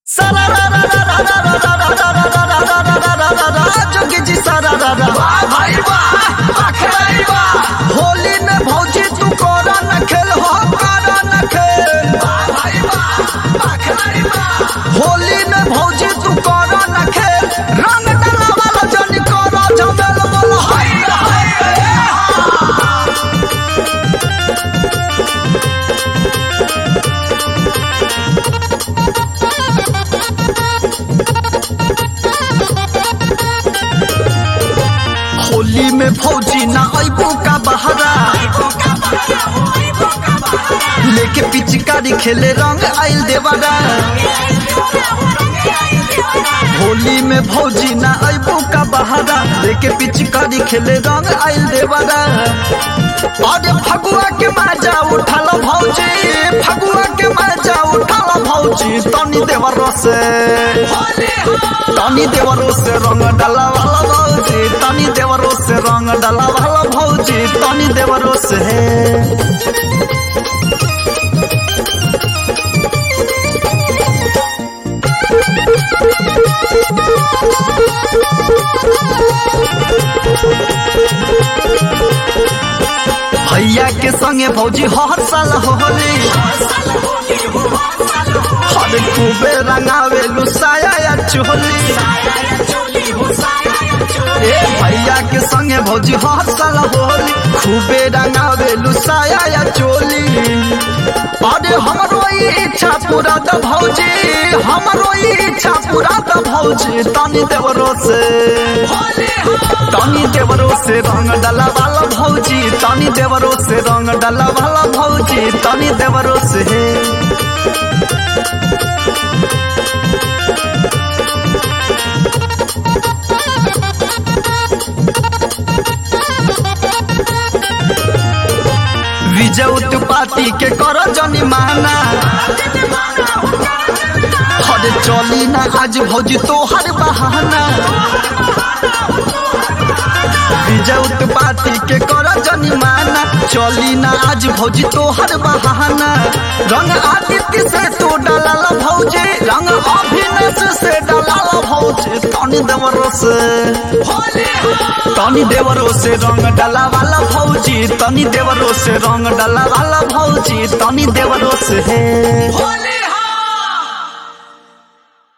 जोगी जी होली में भौजी तू कोरा न खेल हो कारा न खेल। होली में भौजी तू कोरा न खेल रंग डाला वाला जनी कोरा झमेल बोल हाय हाय। होली में भौजी ना अइबो का बहरा लेके पिचकारी खेले रंग आइल देवारा। होली में भौजी ना अइबो का बहरा लेके पिचकारी खेले रंग आइल देवारा। अरे फगुआ के मजा उठाला भौजी, फगुआ के मजा उठाला भौजी तनी देवरो से रंग डाला वाला भौजी, तनी देवरो से रंग डाला वाला भौजी तनी देवरो से। भैया के संगे भौजी हर साल होली हर खूबे रंगावे लुसाया या चोली। ए भैया के संगे भौजी हर साल होली खूबे रंगावे लुसाया या चोली। अरे हमरो इच्छा पूरा द भौजी, हमरो इच्छा पूरा द भौजी तनी देवरो से रंग डाला वाला भौजी, तनी देवरो से रंग डाला वाला भौजी तनी देवरो से। विजय उत्पाती के करो जनी माना हरे चली ना आज भौजी तोहर बहाना। विजय उत्पाती के करो जनी माना चली ना आज भौजी तोहर बहाना। रंग आदित्य से तू डाला भौजी, रंग अभिनय से डाला भौजी तनी देवरो से रंग डाला वाला भौजी, तनी देवरो से रंग डाला वाला भौजी तनी देवरो से।